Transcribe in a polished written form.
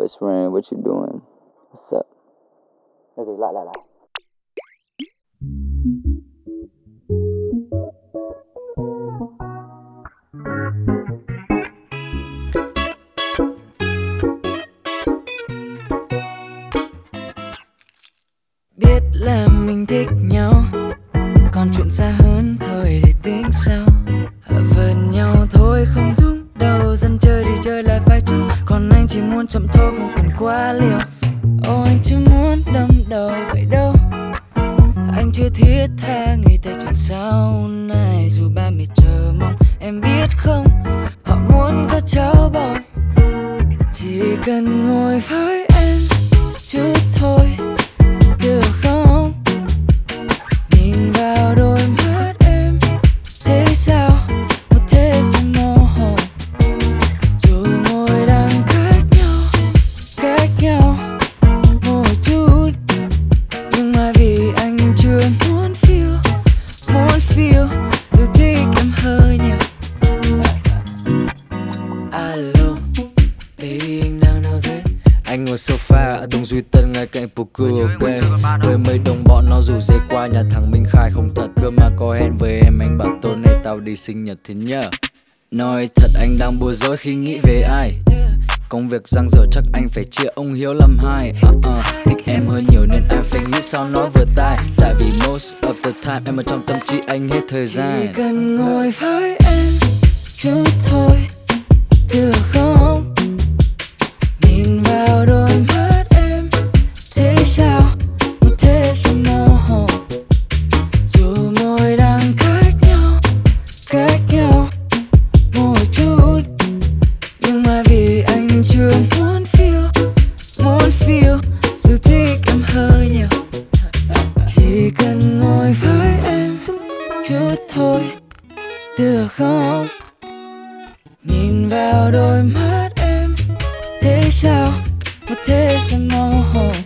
best friend, what you doing? What's up? Lại. Biết là mình thích nhau, còn chuyện xa hơn thôi để tính sau. Vờn nhau thôi không đúng đâu, dân chơi đi chơi lại phải chung. Còn anh chỉ muốn chậm thôi không cần quá liều. Ồ anh chưa muốn đâm đầu vậy đâu. Anh chưa thiết tha nghĩ tới chuyện sau này. Dù ba mẹ chờ mong em biết không, họ muốn có cháu bồng. Chỉ cần ngồi với em chút thôi được không? Nhìn vào đôi mắt em thế sao một thế sự mơ hồ. Dù ngồi đang cách nhau một chút, nhưng mà vì anh chưa muốn feel dù thích em hơi nhiều. Alo baby anh đang đâu thế? Anh ngồi sofa ở Đông Duy Tân ngay cạnh phố cửa quê. Với mấy đồng bọn nó rủ dê qua nhà thằng Minh Khai. Không thật cơ mà có hẹn với em, anh bảo tối nay tao đi sinh nhật thế nhờ. Nói thật anh đang bối rối khi nghĩ về ai. Công việc dang dở chắc anh phải chia ông Hiếu làm hai. Thích em hơi nhiều nên anh phải nghĩ sao nói vừa tai. Tại vì most of the time em ở trong tâm trí anh hết thời gian. Chỉ cần ngồi với em chút thôi được không? Nhìn vào đôi mắt em thế sao một thế sự mơ hồ. Dù môi đang cách nhau một chút, nhưng mà vì anh chưa muốn feel dù thích em hơi nhiều. Chỉ cần ngồi với em chút thôi được không? Nhìn vào đôi mắt em thế sao một thế sự mơ hồ.